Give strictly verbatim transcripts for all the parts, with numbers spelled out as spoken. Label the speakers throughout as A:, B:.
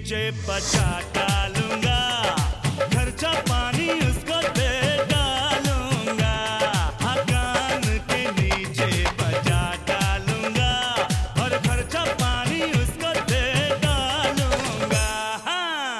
A: नीचे बचा डालूंगा, खर्चा पानी उसको दे डालूंगा। हाँ, कान के नीचे बचा डालूंगा और खर्चा पानी उसको दे डालूंगा। हाँ।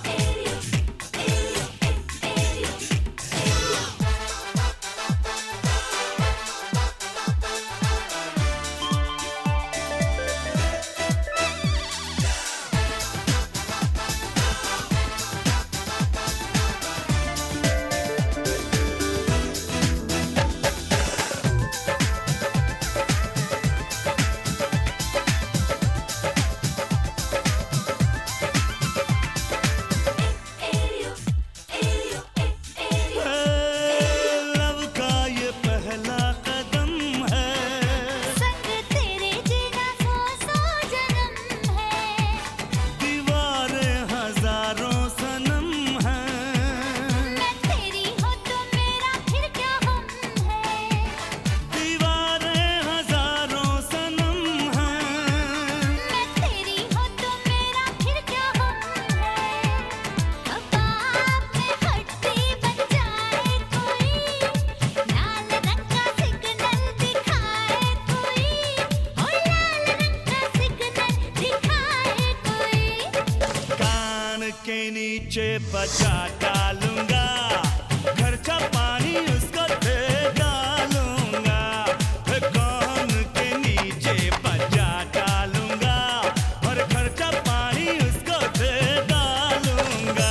A: के नीचे बचा डालूंगा, खर्चा पानी उसको दे डालूंगा। कान के नीचे बचा डालूंगा और खर्चा पानी उसको दे डालूंगा।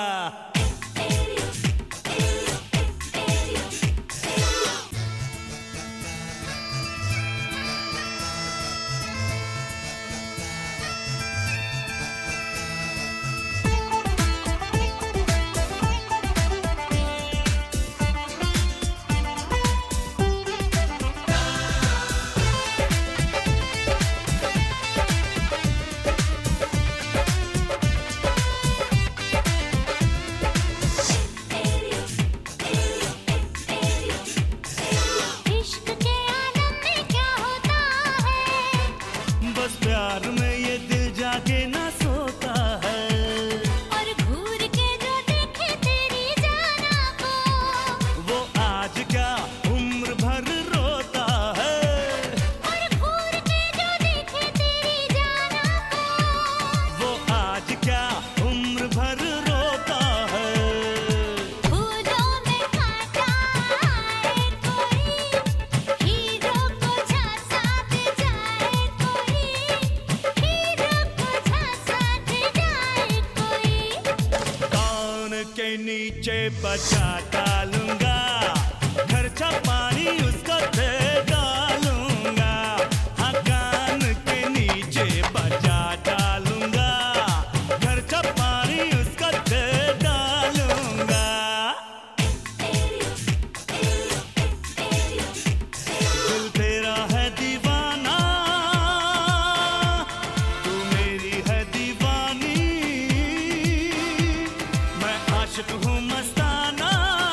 A: प्यार में ये दिल जाके ना सोता है
B: और घूर के जो देखे तेरी जाना को,
A: वो आज क्या उम्र भर रोता है।
B: और घूर के जो देखे तेरी जाना को,
A: वो आज क्या उम्र भर रोता है।
B: फूलों में कांटा आए कोई, हीरो को झांसा दे जाए कोई,
A: के नीचे बचा डालूंगा, खर्चा पानी उसको दे डालूंगा। हाँ, कान के नीचे बचा डालूंगा, खर्चा पानी उसको दे डालूंगा। दिल तेरा है दीवाना, तू मेरी है दीवानी, आशिक हूँ मस्ताना,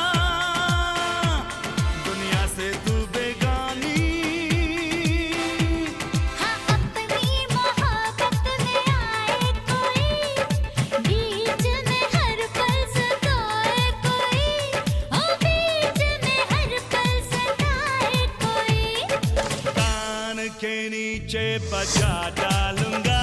A: दुनिया से तू बेगानी।
B: हाँ, अपनी मोहब्बत में आए कोई, बीच में हर पल सताए कोई, ओ बीच में हर पल सताए कोई।
A: कान के नीचे बचा डालूंगा,